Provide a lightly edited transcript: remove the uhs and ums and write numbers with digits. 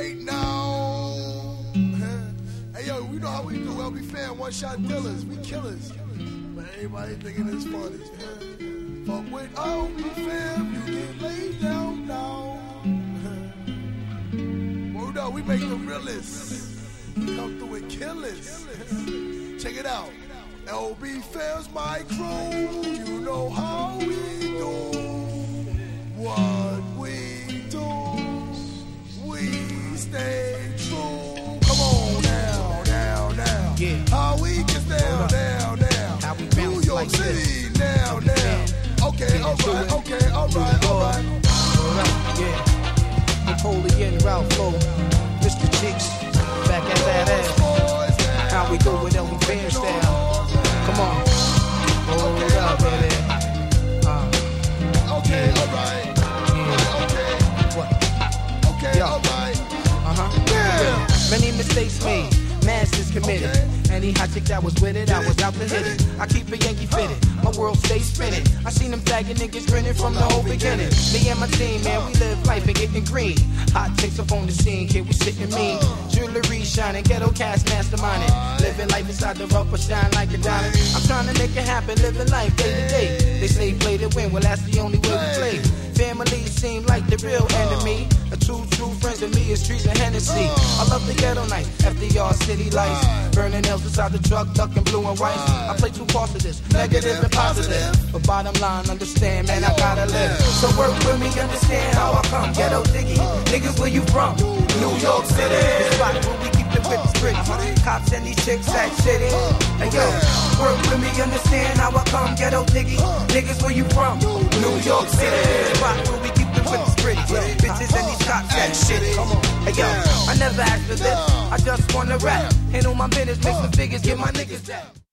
right now. Hey yo, we know how we do. LB Fam, one shot dealers, we killers. But everybody thinking it's funny. Fuck with LB Fam, you get laid down now. Word up, we make the realest. Come through and kill us. Check it out. LB Fam's my crew. You know how we do. What we do. We stay true. Come on now, now, now. Yeah. How we get down, down, down. How we New bounce York like City, this. now, now. Okay, alright, okay, alright, alright. Hold up, yeah. Napoleon, Ralph Lowe, Mr. Cheeks, back at that ass. How we do with LB Fam style. Come on. Hold up, baby. Okay, alright. Yeah. Okay. What? Okay, Yeah. alright. Yeah. Many mistakes made, masses committed. Okay. Any hot chick that was with it, I was out to hit it. I keep a Yankee fitted, my world stays spinning. I seen them faggot niggas grinning from the whole beginning. Me and my team, man, we live life and getting green. Hot chicks up on the scene, kid, we sitting mean. Jewelry shining, ghetto cast masterminding. Living life inside the rough, but shine like a diamond. I'm trying to make it happen, living life day to day. They say play to win, well that's the only way we play. Family seem like the real enemy. The two true friends of me is trees and Hennessy. I love the ghetto night, FDR city lights. Burning nails inside the truck, ducking blue and white. I play two parts of this, negative and positive. But bottom line, understand, man, I gotta live. So work with me, understand how I come. Ghetto diggy, niggas, where you from? New York City. The spot where we keep the whips pretty. Cops and these chicks act shitty. Hey yo, work with me, understand how I come. Ghetto diggy, niggas, where you from? New York City. The spot where we keep the whips pretty. Bitches and these cops act shitty. Hey yo, I never asked for this, I just wanna rap. Handle my business, make some figures, get my niggas that.